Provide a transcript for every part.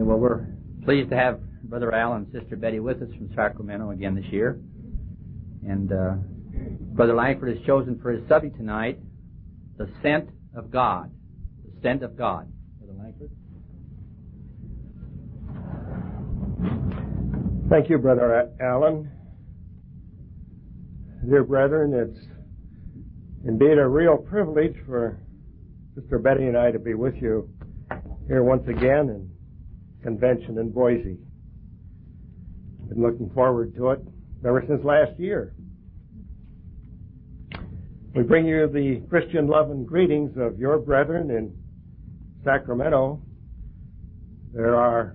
Yeah, well, we're pleased to have Brother Al and Sister Betty with us from Sacramento again this year. And Brother Langford has chosen for his subject tonight, the scent of God. The scent of God. Brother Langford. Thank you, Brother Allen. Dear brethren, it's indeed a real privilege for Sister Betty and I to be with you here once again in convention in Boise. Been looking forward to it ever since last year. We bring you the Christian love and greetings of your brethren in Sacramento. There are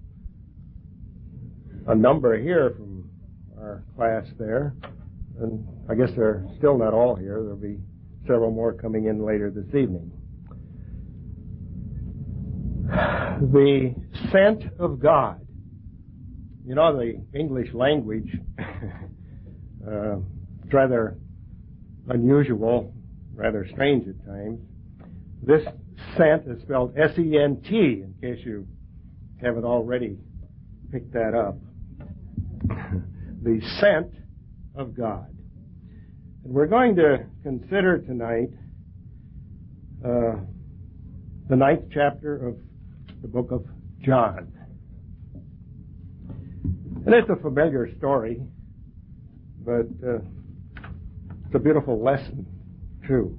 a number here from our class there, and I guess they're still not all here. There'll be several more coming in later this evening. The scent of God. You know, the English language it's rather unusual, rather strange at times. This scent is spelled S-E-N-T, in case you haven't already picked that up. The scent of God. And we're going to consider tonight the 9th chapter of the book of John. And it's a familiar story, but it's a beautiful lesson, too.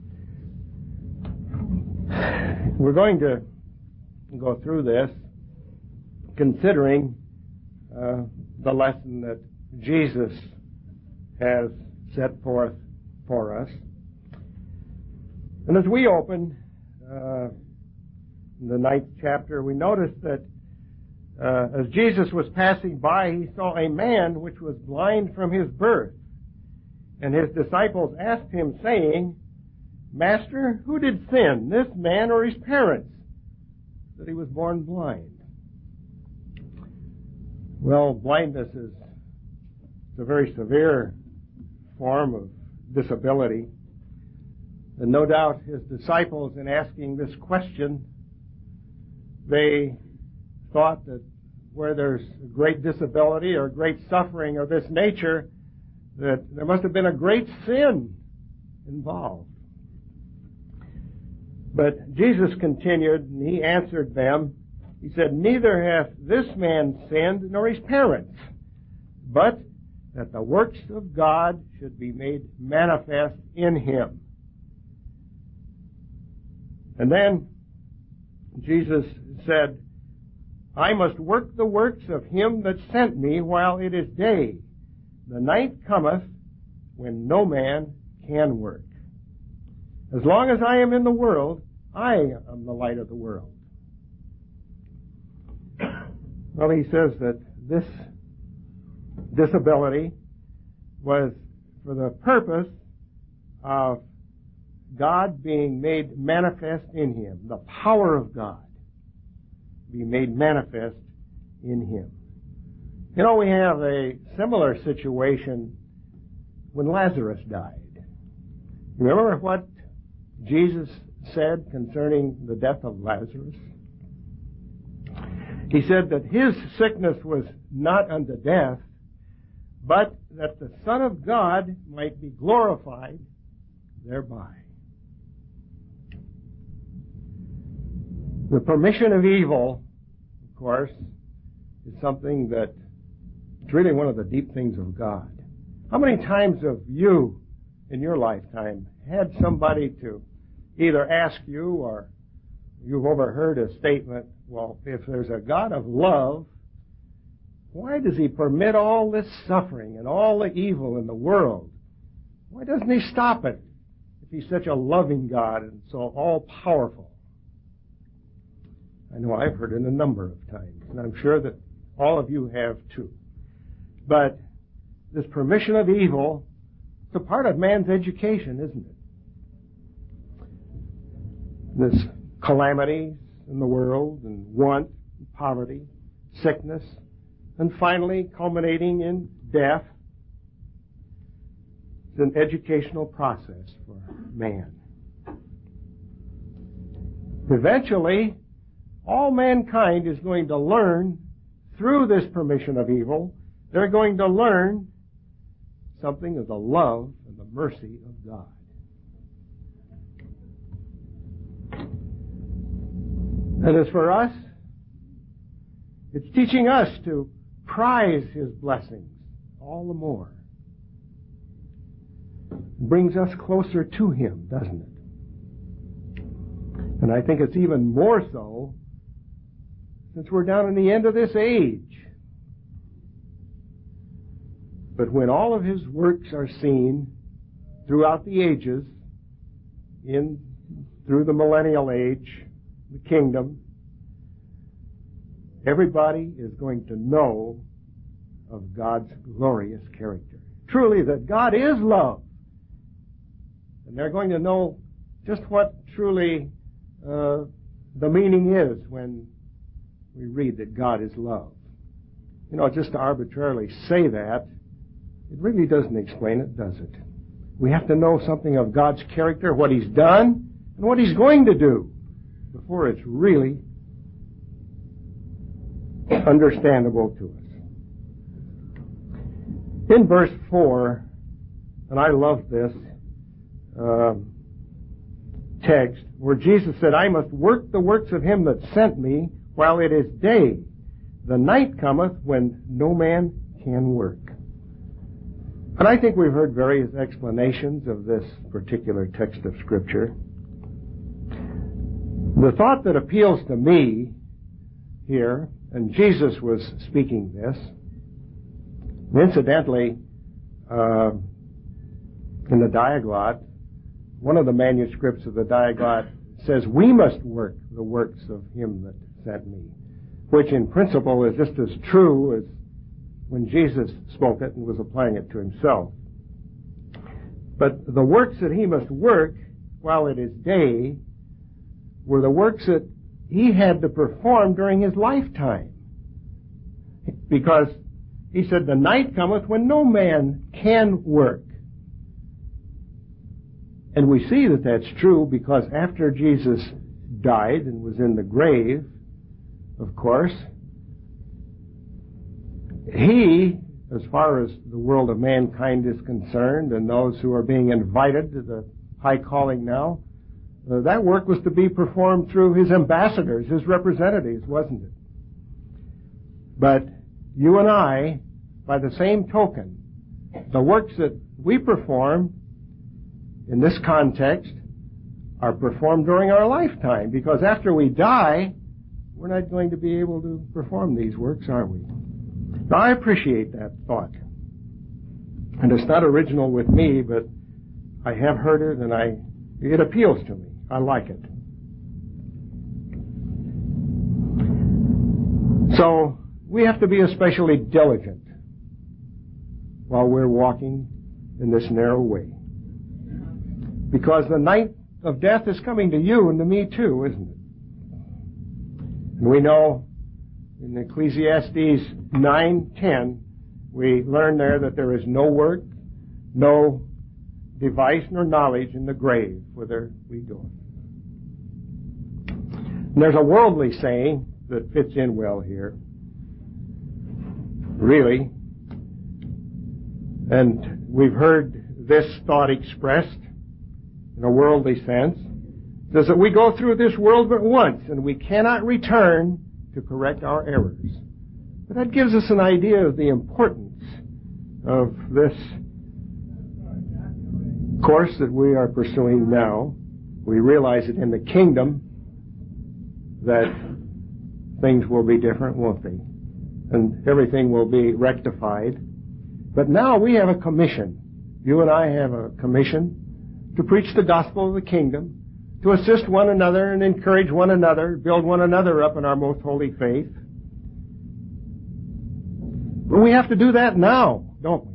We're going to go through this considering the lesson that Jesus has set forth for us. And as we open in the 9th chapter, we notice that as Jesus was passing by, he saw a man which was blind from his birth. And his disciples asked him, saying, Master, who did sin, this man or his parents, that he was born blind? Well, blindness is a very severe form of disability. And no doubt his disciples, in asking this question, they thought that where there's great disability or great suffering of this nature, that there must have been a great sin involved. But Jesus continued, and he answered them. He said, Neither hath this man sinned nor his parents, but that the works of God should be made manifest in him. And then Jesus said, I must work the works of him that sent me while it is day. The night cometh when no man can work. As long as I am in the world, I am the light of the world. Well, he says that this disability was for the purpose of God being made manifest in him, the power of God be made manifest in him. You know, we have a similar situation when Lazarus died. Remember what Jesus said concerning the death of Lazarus? He said that his sickness was not unto death, but that the Son of God might be glorified thereby. The permission of evil, of course, is something that is really one of the deep things of God. How many times have you, in your lifetime, had somebody to either ask you or you've overheard a statement, well, if there's a God of love, why does he permit all this suffering and all the evil in the world? Why doesn't he stop it if he's such a loving God and so all-powerful? I know I've heard it a number of times, and I'm sure that all of you have too. But this permission of evil, it's a part of man's education, isn't it? This calamities in the world, and want, and poverty, sickness, and finally culminating in death. It's an educational process for man. Eventually, all mankind is going to learn through this permission of evil. They're going to learn something of the love and the mercy of God. And as for us, it's teaching us to prize His blessings all the more. It brings us closer to Him, doesn't it? And I think it's even more so since we're down in the end of this age. But when all of His works are seen throughout the ages, through the millennial age, the kingdom, everybody is going to know of God's glorious character. Truly, that God is love. And they're going to know just what truly the meaning is when we read that God is love. You know, just to arbitrarily say that, it really doesn't explain it, does it? We have to know something of God's character, what He's done, and what He's going to do, before it's really understandable to us. In verse 4, and I love this text, where Jesus said, I must work the works of Him that sent me while it is day. The night cometh when no man can work. And I think we've heard various explanations of this particular text of Scripture. The thought that appeals to me here, and Jesus was speaking this, incidentally, in the Diaglott, one of the manuscripts of the Diaglott says, we must work the works of Him that sent me, which in principle is just as true as when Jesus spoke it and was applying it to Himself. But the works that He must work while it is day were the works that He had to perform during His lifetime. Because He said, the night cometh when no man can work. And we see that that's true because after Jesus died and was in the grave, of course, He, as far as the world of mankind is concerned and those who are being invited to the high calling now, that work was to be performed through His ambassadors, His representatives, wasn't it? But you and I, by the same token, the works that we perform in this context are performed during our lifetime, because after we die, we're not going to be able to perform these works, are we? Now, I appreciate that thought. And it's not original with me, but I have heard it and it appeals to me. I like it. So, we have to be especially diligent while we're walking in this narrow way. Because the night of death is coming to you and to me too, isn't it? And we know in Ecclesiastes 9:10, we learn there that there is no work, no device nor knowledge in the grave whither we go. And there's a worldly saying that fits in well here, really. And we've heard this thought expressed in a worldly sense. It says that we go through this world but once, and we cannot return to correct our errors. But that gives us an idea of the importance of this course that we are pursuing now. We realize that in the kingdom that things will be different, won't they? And everything will be rectified. But now we have a commission. You and I have a commission to preach the gospel of the kingdom, to assist one another and encourage one another, build one another up in our most holy faith. But we have to do that now, don't we?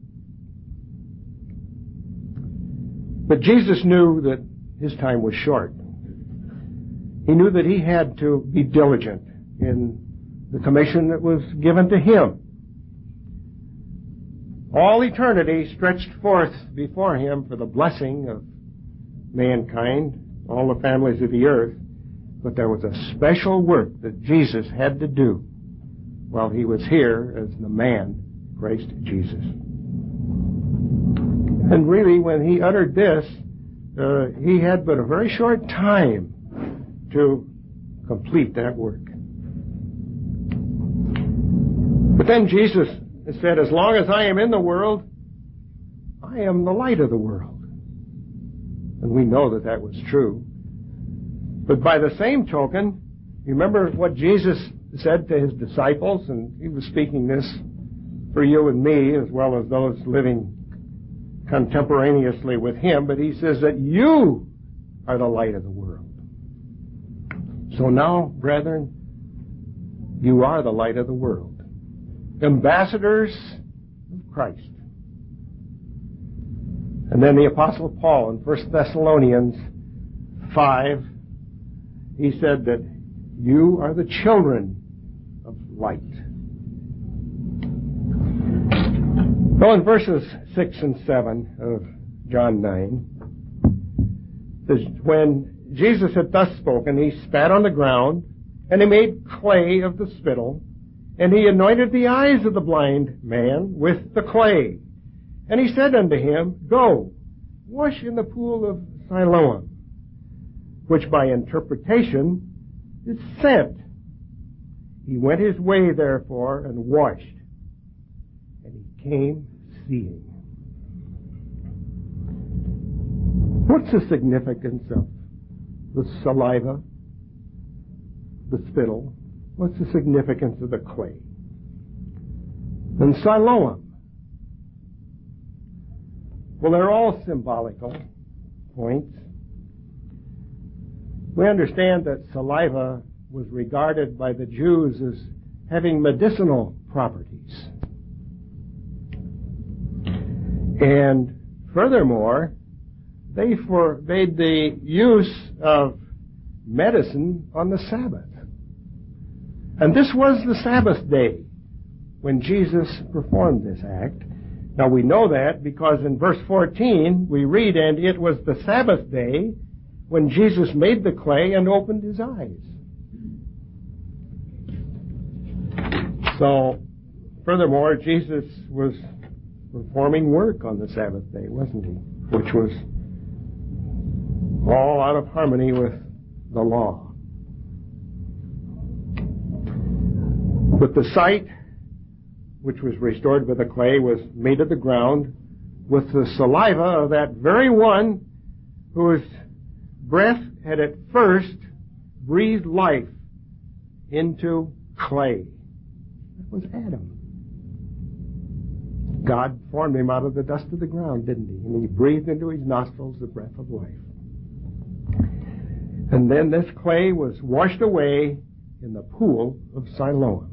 But Jesus knew that His time was short. He knew that He had to be diligent in the commission that was given to Him. All eternity stretched forth before Him for the blessing of mankind, all the families of the earth. But there was a special work that Jesus had to do while he was here as the man, Christ Jesus. And really, when he uttered this, he had but a very short time to complete that work. But then Jesus said, as long as I am in the world, I am the light of the world. And we know that that was true. But by the same token, you remember what Jesus said to his disciples, and he was speaking this for you and me as well as those living contemporaneously with him, but he says that you are the light of the world. So now, brethren, you are the light of the world. Ambassadors of Christ. And then the Apostle Paul in 1 Thessalonians 5, he said that you are the children of light. So in verses 6 and 7 of John 9, when Jesus had thus spoken, he spat on the ground, and he made clay of the spittle, and he anointed the eyes of the blind man with the clay. And he said unto him, Go, wash in the pool of Siloam, which by interpretation is sent. He went his way, therefore, and washed, and he came seeing. What's the significance of the saliva, the spittle? What's the significance of the clay? And Siloam. Well, they're all symbolical points. We understand that saliva was regarded by the Jews as having medicinal properties. And furthermore, they forbade the use of medicine on the Sabbath. And this was the Sabbath day when Jesus performed this act. Now we know that because in verse 14 we read, and it was the Sabbath day when Jesus made the clay and opened his eyes. So, furthermore, Jesus was performing work on the Sabbath day, wasn't he? Which was all out of harmony with the law. But the sight, which was restored with the clay, was made of the ground with the saliva of that very one whose breath had at first breathed life into clay. That was Adam. God formed him out of the dust of the ground, didn't he? And he breathed into his nostrils the breath of life. And then this clay was washed away in the pool of Siloam.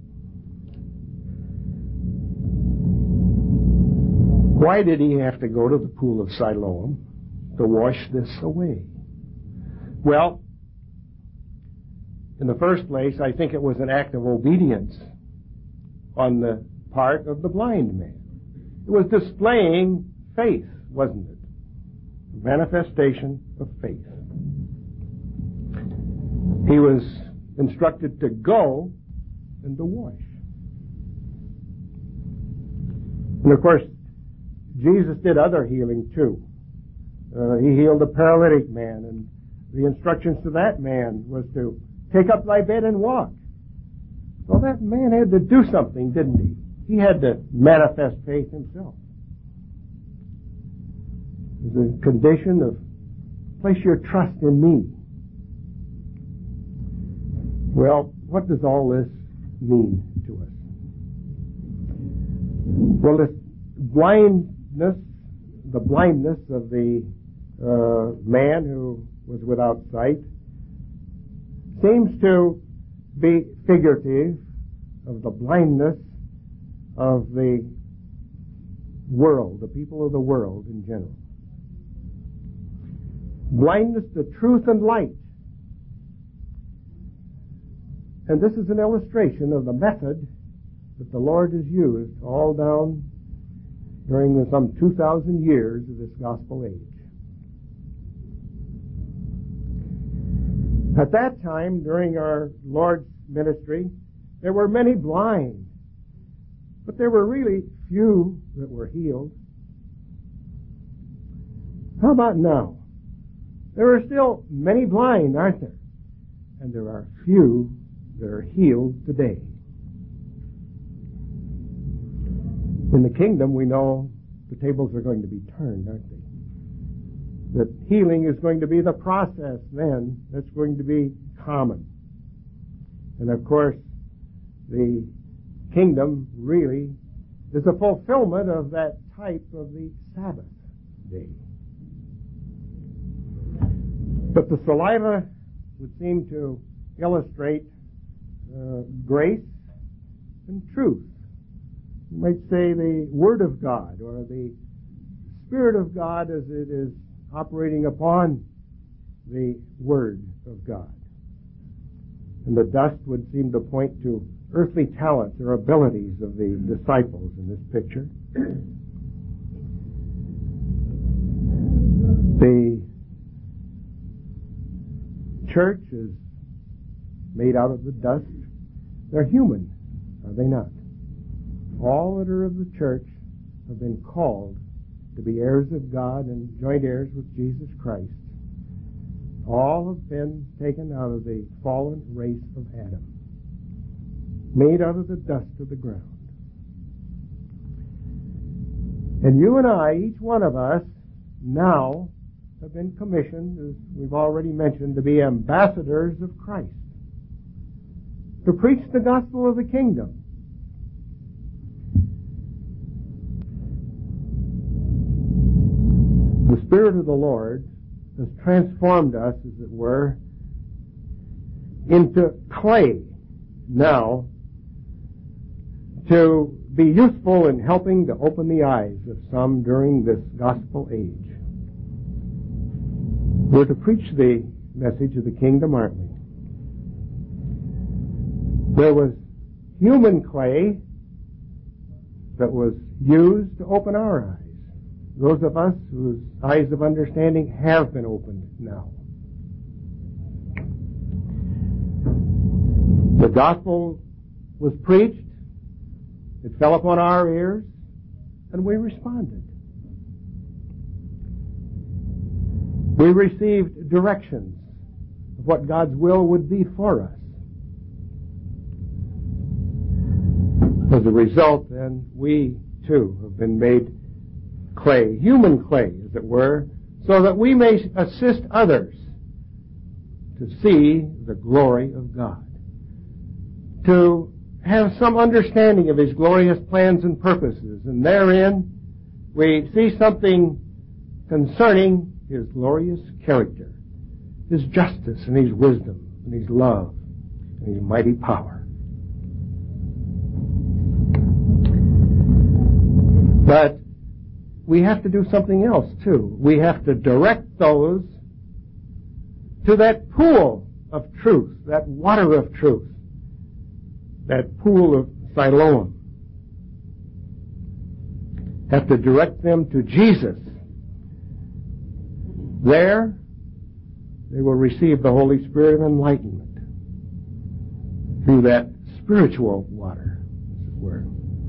Why did he have to go to the pool of Siloam to wash this away? Well, in the first place, I think it was an act of obedience on the part of the blind man. It was displaying faith, wasn't it? A manifestation of faith. He was instructed to go and to wash. And of course, Jesus did other healing too. He healed a paralytic man, and the instructions to that man was to take up thy bed and walk. Well, that man had to do something, didn't he? He had to manifest faith himself. The condition of place your trust in me. Well, what does all this mean to us? Well, this blindness, the blindness of the man who was without sight, seems to be figurative of the blindness of the world, the people of the world in general. Blindness to truth and light. And this is an illustration of the method that the Lord has used all down during the some 2,000 years of this gospel age. At that time, during our Lord's ministry, there were many blind, but there were really few that were healed. How about now? There are still many blind, aren't there? And there are few that are healed today. In the kingdom, we know the tables are going to be turned, aren't they? That healing is going to be the process then that's going to be common. And of course, the kingdom really is a fulfillment of that type of the Sabbath day. But the saliva would seem to illustrate grace and truth. You might say the Word of God or the Spirit of God as it is operating upon the Word of God. And the dust would seem to point to earthly talents or abilities of the disciples in this picture. The church is made out of the dust. They're human, are they not? All that are of the church have been called to be heirs of God and joint heirs with Jesus Christ. All have been taken out of the fallen race of Adam, made out of the dust of the ground. And you and I, each one of us, now have been commissioned, as we've already mentioned, to be ambassadors of Christ, to preach the gospel of the kingdom. The Spirit of the Lord has transformed us, as it were, into clay now to be useful in helping to open the eyes of some during this gospel age. We're to preach the message of the kingdom, aren't we? There was human clay that was used to open our eyes. Those of us whose eyes of understanding have been opened now. The gospel was preached, it fell upon our ears, and we responded. We received directions of what God's will would be for us. As a result, then, we too have been made clay, human clay, as it were, so that we may assist others to see the glory of God, to have some understanding of His glorious plans and purposes, and therein we see something concerning His glorious character, His justice and His wisdom and His love and His mighty power. But we have to do something else too. We have to direct those to that pool of truth, that water of truth, that pool of Siloam. Have to direct them to Jesus. There, they will receive the Holy Spirit of enlightenment through that spiritual water, as it were.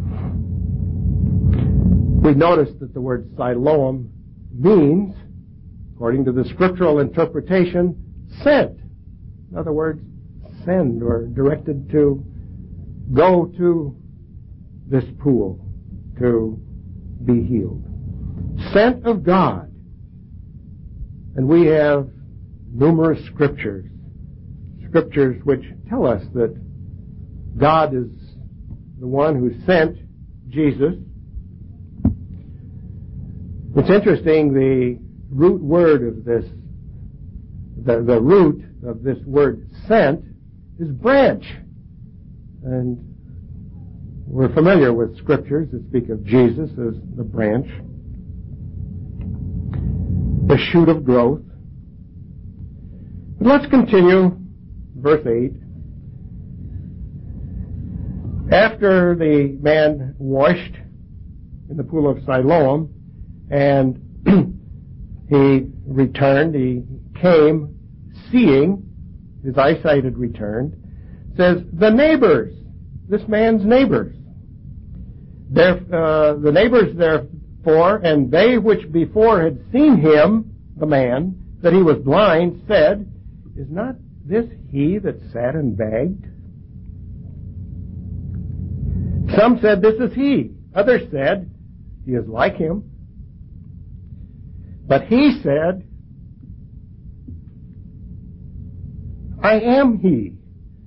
We notice that the word Siloam means, according to the scriptural interpretation, sent. In other words, send or directed to go to this pool to be healed. Sent of God. And we have numerous scriptures which tell us that God is the one who sent Jesus. It's interesting, the root word of this, the root of this word sent is branch. And we're familiar with scriptures that speak of Jesus as the branch, the shoot of growth. But let's continue, verse 8. After the man washed in the pool of Siloam, and he returned, he came seeing his eyesight had returned, says, the neighbors, this man's neighbors. The neighbors therefore, and they which before had seen him, the man, that he was blind, said, is not this he that sat and begged? Some said, this is he. Others said, he is like him. But he said, I am he.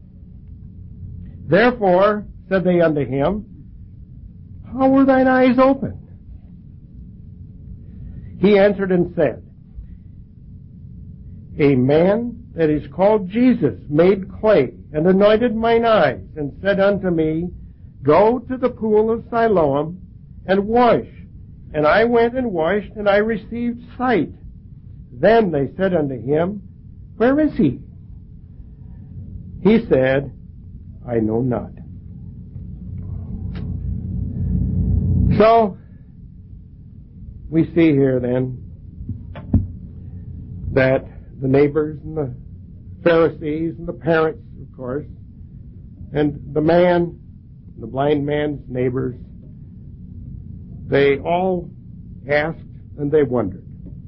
Therefore said they unto him, how were thine eyes opened? He answered and said, a man that is called Jesus made clay and anointed mine eyes and said unto me, go to the pool of Siloam and wash. And I went and washed, and I received sight. Then they said unto him, where is he? He said, I know not. So, we see here then that the neighbors and the Pharisees and the parents, of course, and the man, the blind man's neighbors, they all asked and they wondered.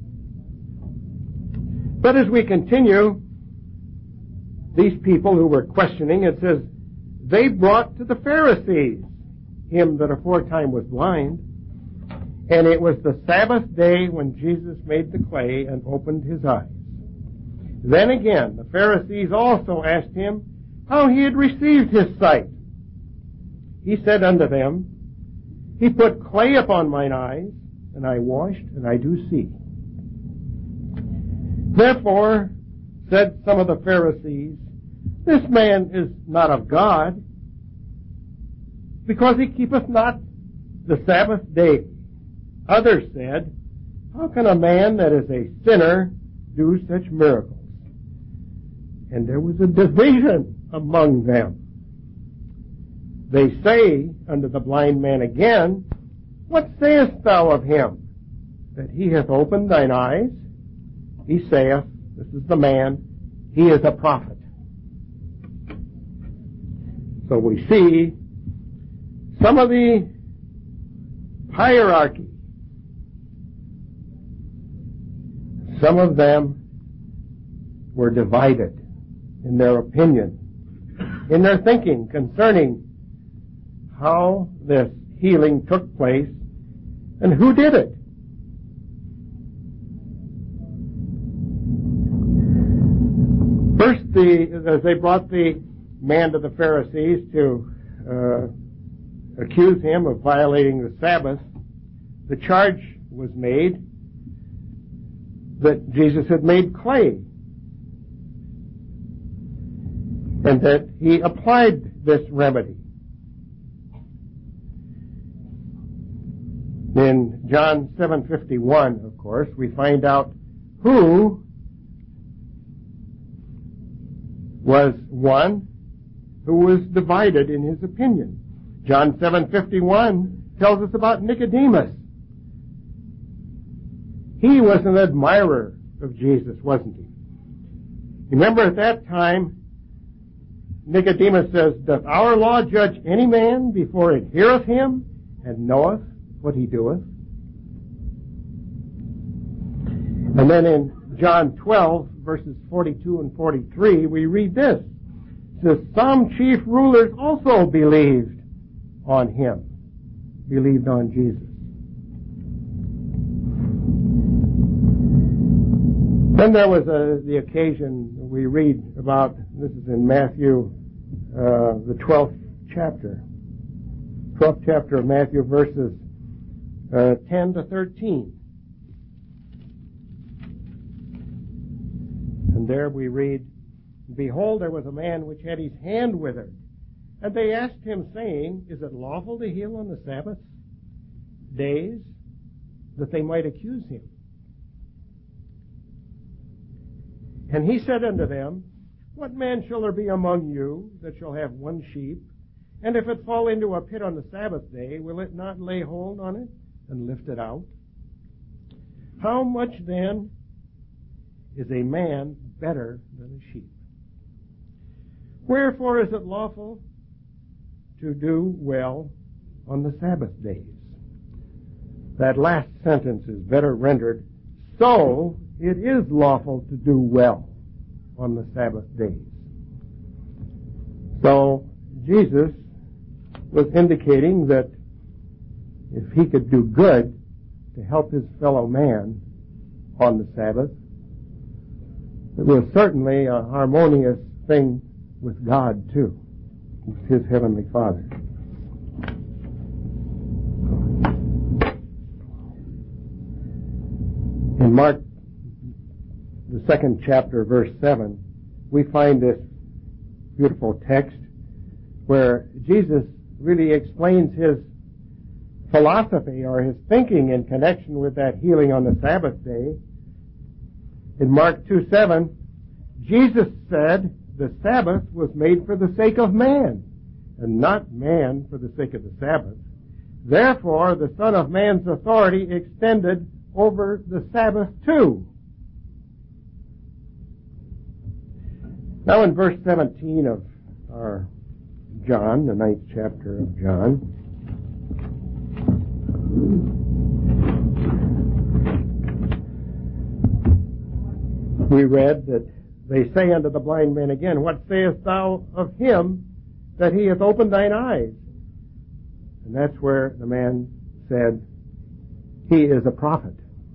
But as we continue, these people who were questioning, it says, they brought to the Pharisees him that aforetime was blind, and it was the Sabbath day when Jesus made the clay and opened his eyes. Then again, the Pharisees also asked him how he had received his sight. He said unto them, he put clay upon mine eyes, and I washed, and I do see. Therefore, said some of the Pharisees, this man is not of God, because he keepeth not the Sabbath day. Others said, how can a man that is a sinner do such miracles? And there was a division among them. They say unto the blind man again, what sayest thou of him, that he hath opened thine eyes? He saith, this is the man, he is a prophet. So we see some of the hierarchy, some of them were divided in their opinion, in their thinking concerning how this healing took place and who did it. First, as they brought the man to the Pharisees to accuse him of violating the Sabbath, the charge was made that Jesus had made clay and that he applied this remedy. In John 7:51, of course, we find out who was one who was divided in his opinion. John 7:51 tells us about Nicodemus. He was an admirer of Jesus, wasn't he? Remember at that time, Nicodemus says, doth our law judge any man before it heareth him and knoweth what he doeth? And then in John 12, verses 42 and 43, we read this. It says, some chief rulers also believed on him, believed on Jesus. Then there was the occasion we read about, this is in Matthew, the 12th chapter of Matthew, verses 10 to 13. And there we read, behold, there was a man which had his hand withered. And they asked him, saying, is it lawful to heal on the Sabbath days? That they might accuse him. And he said unto them, what man shall there be among you that shall have one sheep, and if it fall into a pit on the Sabbath day, will it not lay hold on it and lift it out? How much then is a man better than a sheep? Wherefore is it lawful to do well on the Sabbath days? That last sentence is better rendered, so it is lawful to do well on the Sabbath days. So Jesus was indicating that if he could do good to help his fellow man on the Sabbath, it was certainly a harmonious thing with God too, with his heavenly Father. In Mark, the 2nd chapter, verse 7, we find this beautiful text where Jesus really explains his philosophy or his thinking in connection with that healing on the Sabbath day. In Mark 2:7, Jesus said the Sabbath was made for the sake of man, and not man for the sake of the Sabbath. Therefore, the Son of Man's authority extended over the Sabbath too. Now in verse 17 of our John, the 9th chapter of John, we read that they say unto the blind man again, What sayest thou of him that he hath opened thine eyes? And that's where the man said, He is a prophet.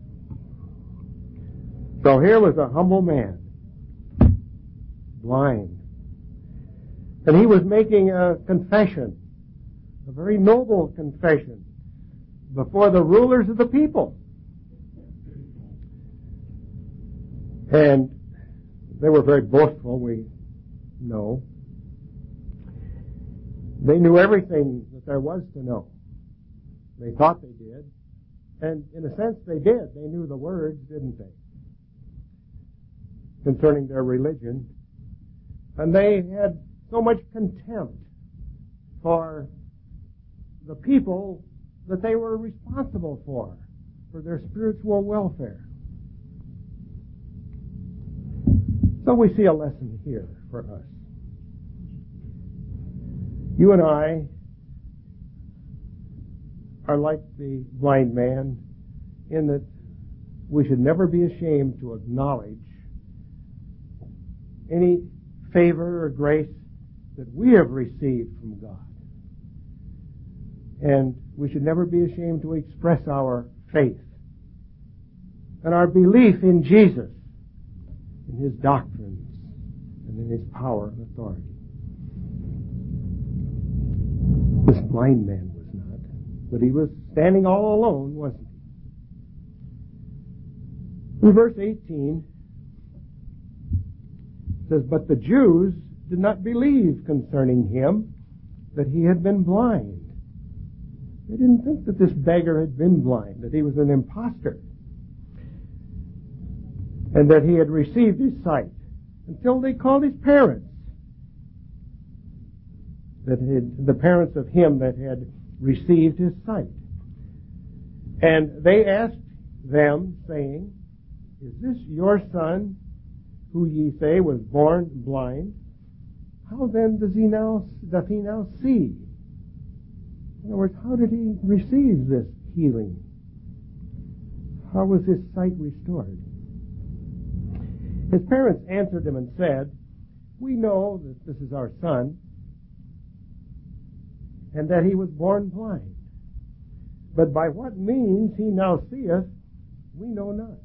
So here was a humble man, blind. And he was making a confession, a very noble confession, before the rulers of the people. And they were very boastful, we know. They knew everything that there was to know. They thought they did. And in a sense they did. They knew the words, didn't they? Concerning their religion. And they had so much contempt for the people that they were responsible for their spiritual welfare. So we see a lesson here for us. You and I are like the blind man in that we should never be ashamed to acknowledge any favor or grace that we have received from God. And we should never be ashamed to express our faith and our belief in Jesus, in his doctrines, and in his power and authority. This blind man was not, but he was standing all alone, wasn't he? In verse 18, it says, But the Jews did not believe concerning him that he had been blind. They didn't think that this beggar had been blind, that he was an impostor, and that he had received his sight, until they called his parents, the parents of him that had received his sight. And they asked them, saying, Is this your son, who ye say was born blind? How then doth he now see? In other words, how did he receive this healing? How was his sight restored? His parents answered him and said, We know that this is our son, and that he was born blind. But by what means he now seeth, we know not.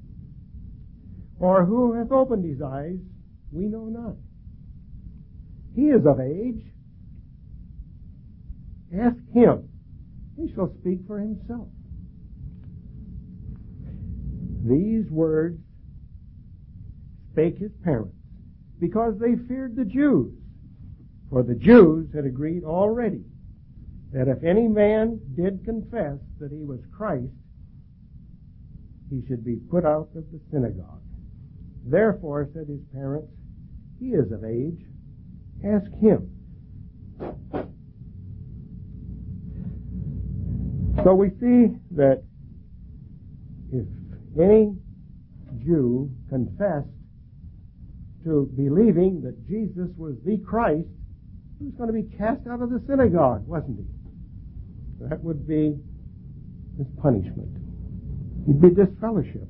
Or who hath opened his eyes, we know not. He is of age. Ask him. He shall speak for himself. These words spake his parents, because they feared the Jews. For the Jews had agreed already that if any man did confess that he was Christ, he should be put out of the synagogue. Therefore, said his parents, He is of age. Ask him. So we see that if any Jew confessed to believing that Jesus was the Christ, he was going to be cast out of the synagogue, wasn't he? That would be his punishment. He'd be disfellowshipped.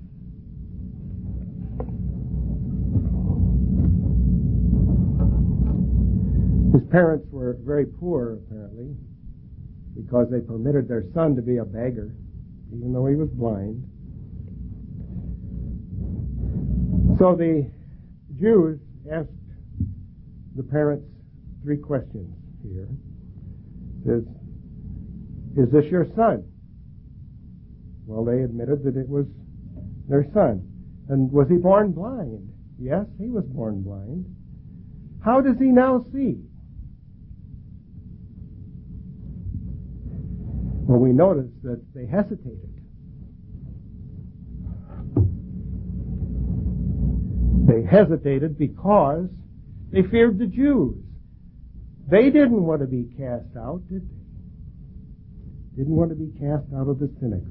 His parents were very poor, apparently, because they permitted their son to be a beggar, even though he was blind. So the Jews asked the parents 3 questions here. Is this your son? Well, they admitted that it was their son. And was he born blind? Yes, he was born blind. How does he now see? Well, we notice that they hesitated. They hesitated because they feared the Jews. They didn't want to be cast out, did they? Didn't want to be cast out of the synagogue.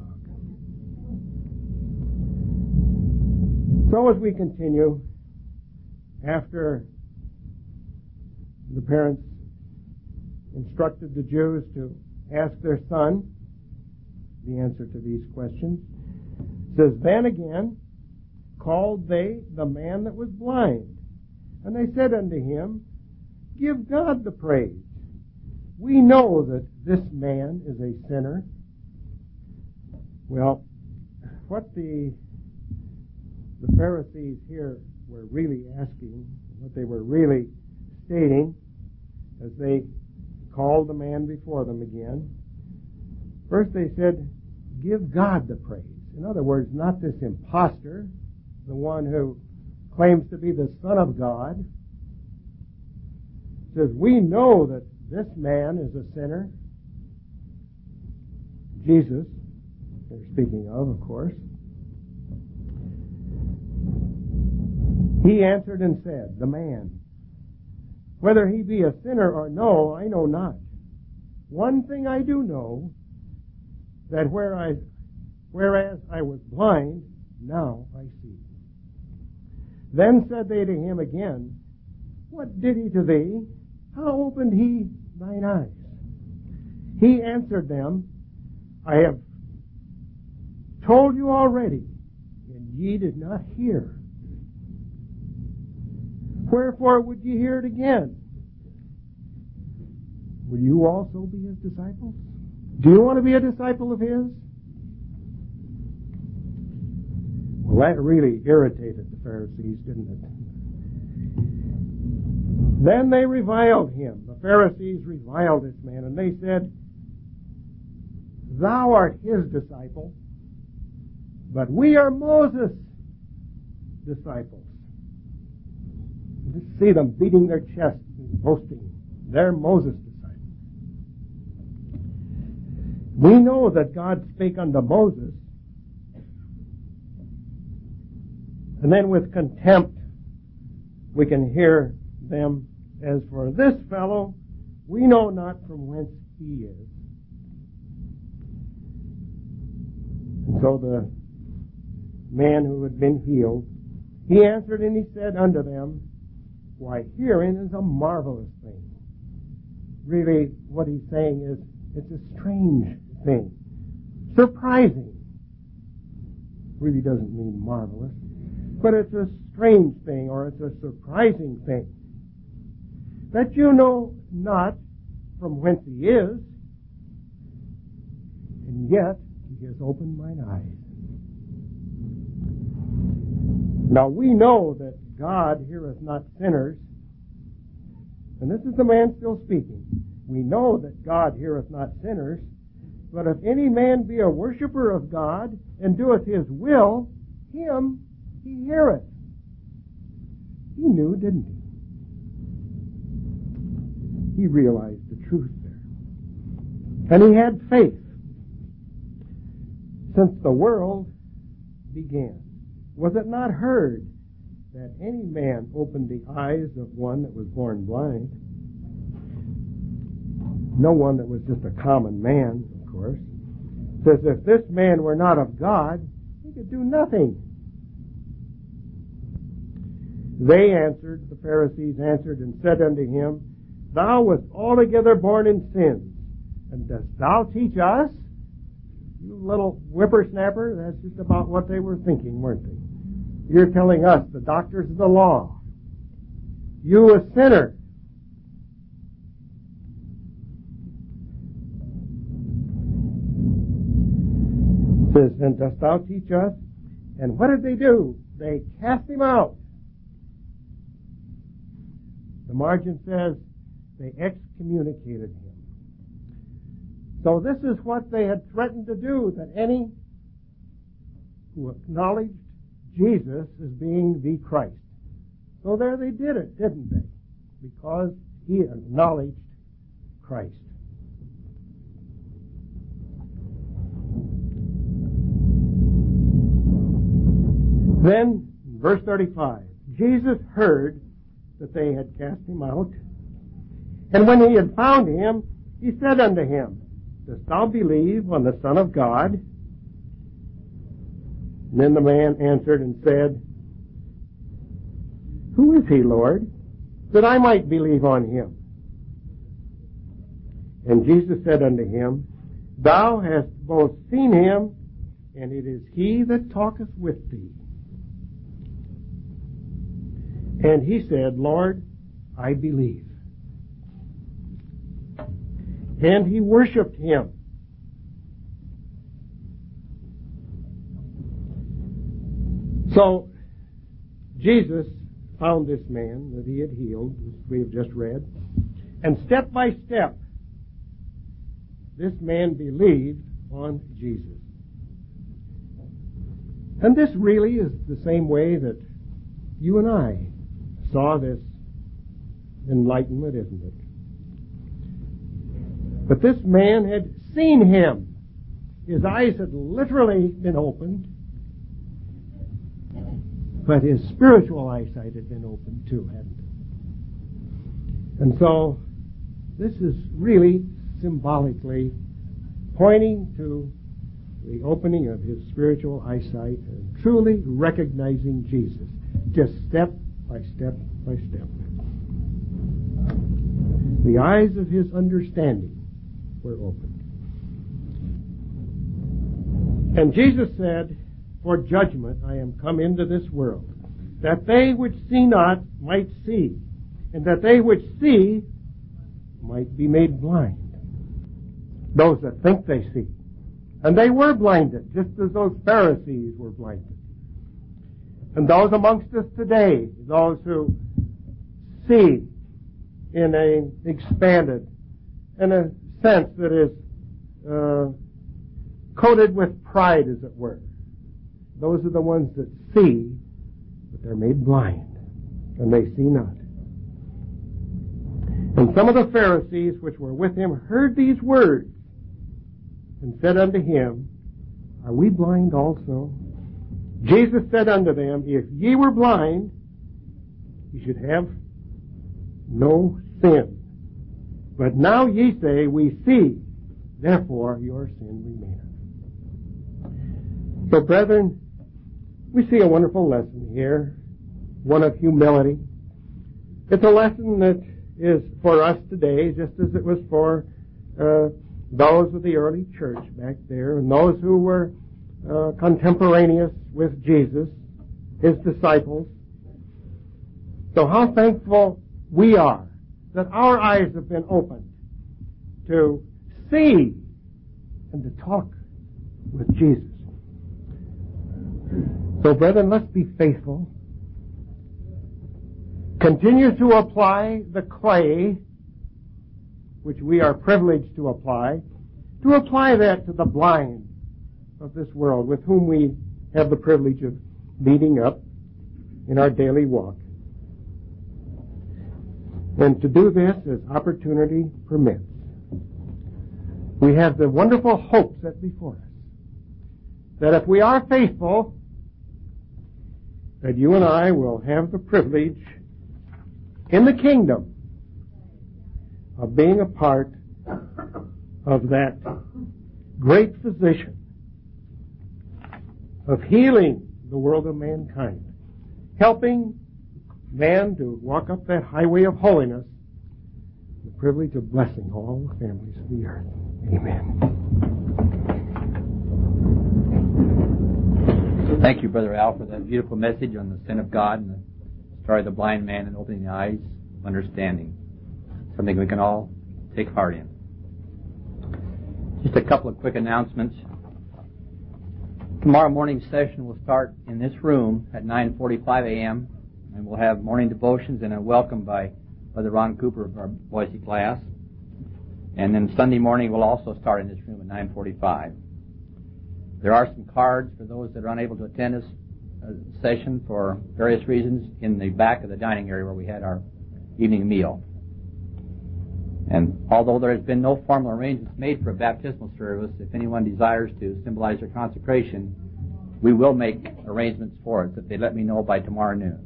So as we continue, after the parents instructed the Jews to ask their son the answer to these questions, it says, then again called they the man that was blind, and they said unto him, give God the praise. We know that this man is a sinner. Well, what the Pharisees here were really asking, what they were really stating, as they called the man before them again, first they said, give God the praise. In other words, not this imposter, the one who claims to be the Son of God. It says, we know that this man is a sinner. Jesus, they're speaking of course. He answered and said, the man, whether he be a sinner or no, I know not. One thing I do know, that whereas I was blind, now I see. Then said they to him again, what did he to thee? How opened he thine eyes? He answered them, I have told you already, and ye did not hear. Wherefore would ye hear it again? Will you also be his disciples? Do you want to be a disciple of his? Well, that really irritated the Pharisees, didn't it? Then they reviled him. The Pharisees reviled this man, and they said, thou art his disciple, but we are Moses' disciples. Just see them beating their chests and boasting. They're Moses' disciples. We know that God spake unto Moses, and then with contempt we can hear them, as for this fellow, we know not from whence he is. And so the man who had been healed, he answered and he said unto them, why, hearing is a marvelous thing. Really, what he's saying is, it's a strange thing. Surprising. Really doesn't mean marvelous. But it's a strange thing, or it's a surprising thing, that you know not from whence he is, and yet he has opened mine eyes. Now we know that God heareth not sinners, and this is the man still speaking. We know that God heareth not sinners, but if any man be a worshipper of God, and doeth his will, him he heareth. He knew, didn't he? He realized the truth there. And he had faith since the world began. Was it not heard that any man opened the eyes of one that was born blind? No one that was just a common man, of course. It says if this man were not of God, he could do nothing. They answered, the Pharisees answered and said unto him, Thou wast altogether born in sin, and dost thou teach us? You little whippersnapper, that's just about what they were thinking, weren't they? You're telling us, the doctors of the law, you a sinner. Says, and dost thou teach us? And what did they do? They cast him out. The margin says they excommunicated him. So this is what they had threatened to do, that any who acknowledged Jesus as being the Christ. So there they did it, didn't they? Because he acknowledged Christ. Then, verse 35, Jesus heard that they had cast him out. And when he had found him, he said unto him, Dost thou believe on the Son of God? And then the man answered and said, Who is he, Lord, that I might believe on him? And Jesus said unto him, Thou hast both seen him, and it is he that talketh with thee. And he said, Lord, I believe. And he worshipped him. So, Jesus found this man that he had healed, as we have just read, and step by step, this man believed on Jesus. And this really is the same way that you and I saw this enlightenment, isn't it? But this man had seen him. His eyes had literally been opened, but his spiritual eyesight had been opened too, hadn't it? And so, this is really symbolically pointing to the opening of his spiritual eyesight and truly recognizing Jesus, just step by step by step. The eyes of his understanding were opened. And Jesus said, For judgment I am come into this world, that they which see not might see, and that they which see might be made blind. Those that think they see. And they were blinded, just as those Pharisees were blinded. And those amongst us today, those who see in an expanded, in a sense that is coated with pride, as it were. Those are the ones that see, but they're made blind, and they see not. And some of the Pharisees which were with him heard these words, and said unto him, Are we blind also? Jesus said unto them, If ye were blind, ye should have no sin. But now ye say, We see, therefore your sin remaineth. So, brethren, we see a wonderful lesson here, one of humility. It's a lesson that is for us today, just as it was for those of the early church back there, and those who were contemporaneous with Jesus, his disciples. So how thankful we are that our eyes have been opened to see and to talk with Jesus. So, brethren, let's be faithful. Continue to apply the clay, which we are privileged to apply that to the blind of this world, with whom we have the privilege of meeting up in our daily walk. And to do this as opportunity permits. We have the wonderful hope set before us that if we are faithful, that you and I will have the privilege in the kingdom of being a part of that great physician, of healing the world of mankind, helping man to walk up that highway of holiness, the privilege of blessing all the families of the earth. Amen. Thank you, Brother Al, for that beautiful message on the sin of God and the story of the blind man and opening the eyes of understanding. Something we can all take heart in. Just a couple of quick announcements. Tomorrow morning's session will start in this room at 9:45 a.m. and we'll have morning devotions and a welcome by Brother Ron Cooper of our Boise class. And then Sunday morning will also start in this room at 9:45. There are some cards for those that are unable to attend this session for various reasons in the back of the dining area where we had our evening meal. And although there has been no formal arrangements made for a baptismal service, if anyone desires to symbolize their consecration, we will make arrangements for it, that they let me know by tomorrow noon.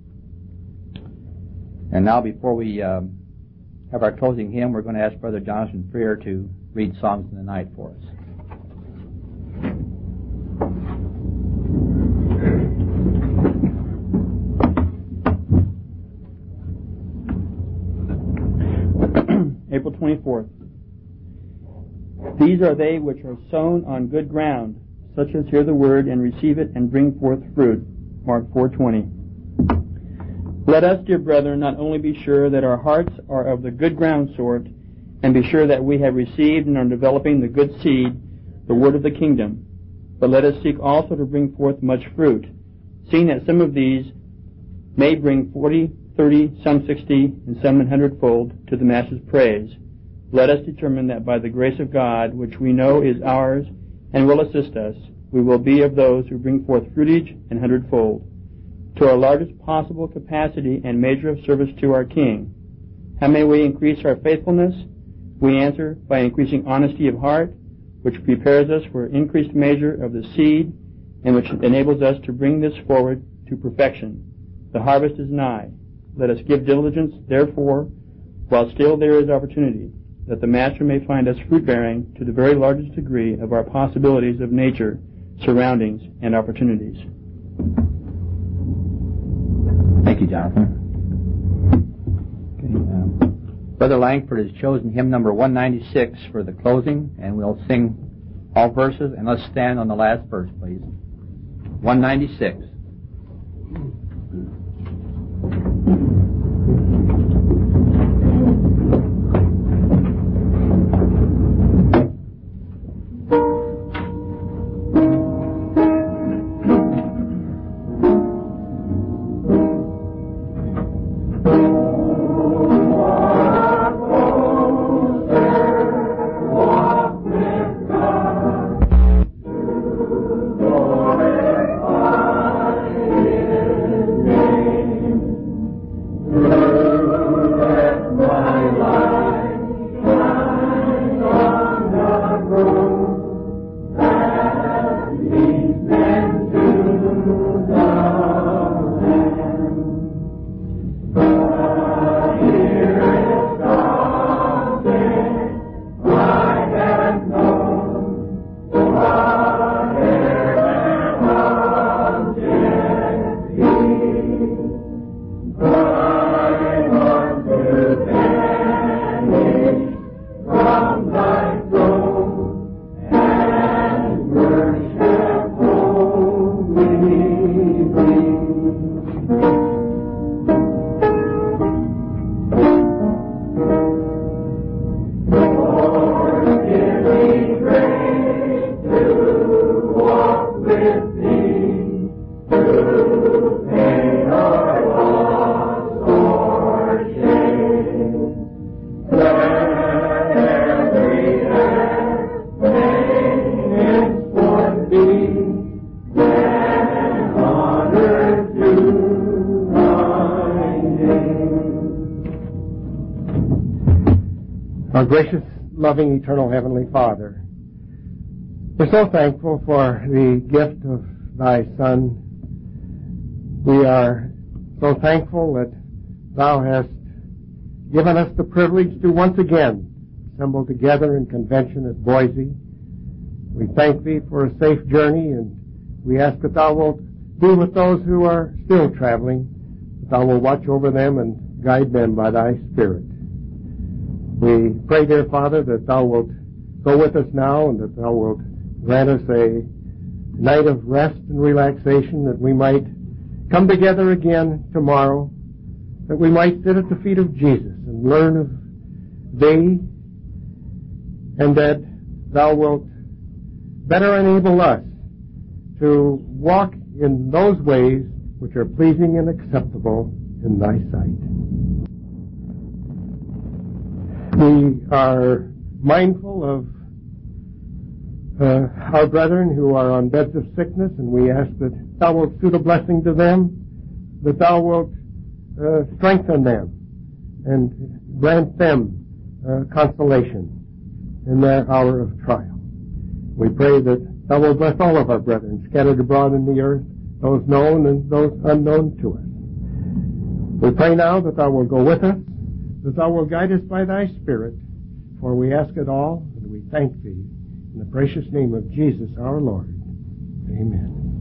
And now before we have our closing hymn, we're going to ask Brother Jonathan Freer to read Songs in the Night for us. April 24th. These are they which are sown on good ground, such as hear the word and receive it and bring forth fruit. Mark 4:20. Let us, dear brethren, not only be sure that our hearts are of the good ground sort, and be sure that we have received and are developing the good seed, the word of the kingdom, but let us seek also to bring forth much fruit, seeing that some of these may bring 40, 30, some 60, and some 100-fold to the Master's praise. Let us determine that by the grace of God, which we know is ours and will assist us, we will be of those who bring forth fruitage and 100-fold, to our largest possible capacity and measure of service to our King. How may we increase our faithfulness? We answer by increasing honesty of heart, which prepares us for increased measure of the seed, and which enables us to bring this forward to perfection. The harvest is nigh. Let us give diligence, therefore, while still there is opportunity, that the Master may find us fruit-bearing to the very largest degree of our possibilities of nature, surroundings, and opportunities. Thank you, Jonathan. Okay, Brother Langford has chosen hymn number 196 for the closing, and we'll sing all verses, and let's stand on the last verse, please. 196. Our gracious, loving, eternal Heavenly Father, we're so thankful for the gift of Thy Son. We are so thankful that Thou hast given us the privilege to once again assemble together in convention at Boise. We thank Thee for a safe journey, and we ask that Thou wilt be with those who are still traveling, that thou will watch over them and guide them by thy Spirit. We pray, dear Father, that thou wilt go with us now and that thou wilt grant us a night of rest and relaxation, that we might come together again tomorrow, that we might sit at the feet of Jesus and learn of thee, and that thou wilt better enable us to walk in those ways which are pleasing and acceptable in thy sight. We are mindful of our brethren who are on beds of sickness, and we ask that thou wilt suit a blessing to them, that thou wilt strengthen them and grant them consolation in their hour of trial. We pray that thou wilt bless all of our brethren scattered abroad in the earth, those known and those unknown to us. We pray now that thou wilt go with us, that thou wilt guide us by thy Spirit, for we ask it all, and we thank thee in the precious name of Jesus our Lord. Amen.